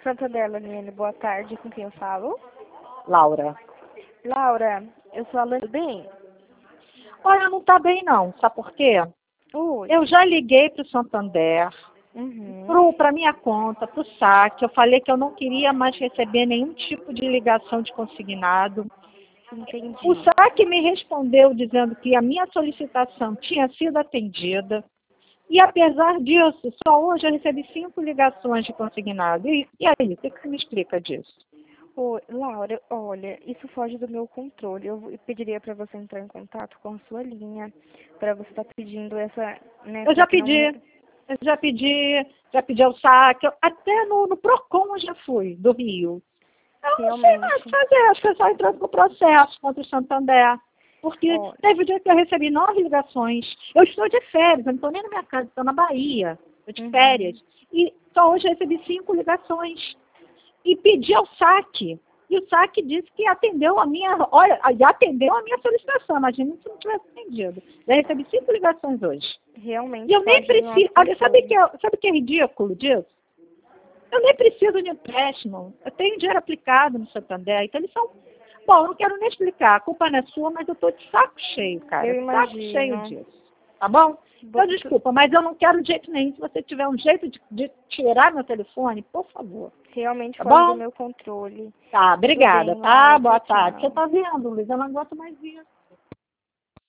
Santander, Laniane, boa tarde. Com quem eu falo? Laura. Laura, eu sou a Lani. Tudo bem? Olha, não está bem não. Sabe por quê? Oi. Eu já liguei para o Santander, para minha conta, para o saque. Eu falei que eu não queria mais receber nenhum tipo de ligação de consignado. Entendi. O saque me respondeu dizendo que a minha solicitação tinha sido atendida. E apesar disso, só hoje eu recebi 5 ligações de consignado. E aí, o que você me explica disso? Oi, Laura, olha, isso foge do meu controle. Eu pediria para você entrar em contato com a sua linha, para você estar pedindo essa... Né, Eu já pedi ao saque, até no PROCON eu já fui, do Rio. Eu não sei mais o que fazer, acho que eu só entrando com o processo contra o Santander. Porque teve um dia que eu recebi 9 ligações. Eu estou de férias, eu não estou nem na minha casa, estou na Bahia, estou de férias. E só hoje eu recebi 5 ligações. E pedi ao saque. E o saque disse que atendeu a minha solicitação. Imagina se não tivesse atendido. Já recebi 5 ligações hoje. Realmente. E eu nem preciso. Olha, sabe o que é ridículo disso? Eu nem preciso de empréstimo. Eu tenho dinheiro aplicado no Santander. Então eles são. Bom, eu não quero nem explicar. A culpa não é sua, mas eu estou de saco cheio, cara. Eu Saco imagino. cheio disso. Tá bom? Então, desculpa, mas eu não quero de jeito nenhum. Se você tiver um jeito de tirar meu telefone, por favor. Realmente tá fora bom? do meu controle. Tá, obrigada, bem, tá? Laura, Boa tchau, tarde. tchau. Você tá vendo, Luiz? Eu não aguento mais isso.